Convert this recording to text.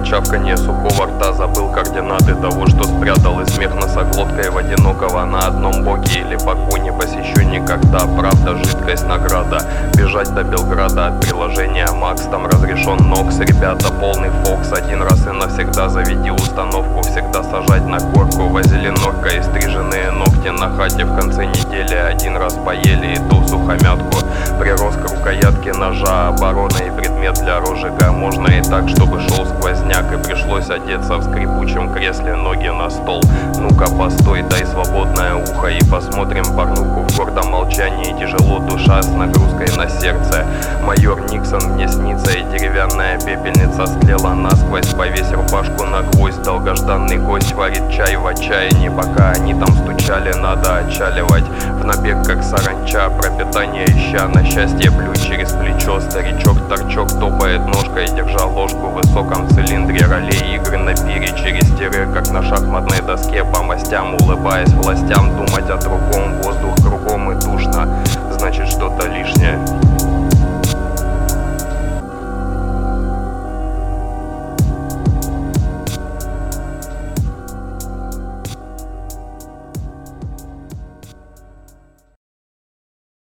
чавканье сухого рта. Забыл координаты того, что спрятал, и смех носоглоткой в одинокого на одном боке или боку. Не посещу никогда, правда, жидкость награда. Бежать до Белграда от приложения Макс, там разрешен Нокс. Ребята, полный фокс, один раз и навсегда заведи установку. Всегда сажать на корку, вазелинорка и стриженные ногти на хате. В конце недели один раз поели, и ту сухомятку. Прирос к рукоятке ножа, оборона и предмет для розжига. Можно и так, чтобы шел сквозняк, и пришлось одеться в скрипучем кресле, ноги на стол. Ну-ка постой, дай свободное ухо и посмотрим порнуху в гордом молчании. Тяжело душа с нагрузкой на сердце. Майор Никсон мне снится, и деревянная пепельница стлела насквозь. Повесь рубашку на гвоздь, долгожданный гость варит чай в отчаянии. Пока они там стучали, надо отчаливать в набег, как саранча, пропитание ища. На счастье плюй через плечо, старичок-торчок топает ножкой, держа ложку в высоком цилиндре. Ролей игры на пире через тире, как на шахматной доске. По мастям улыбаясь властям, думать о другом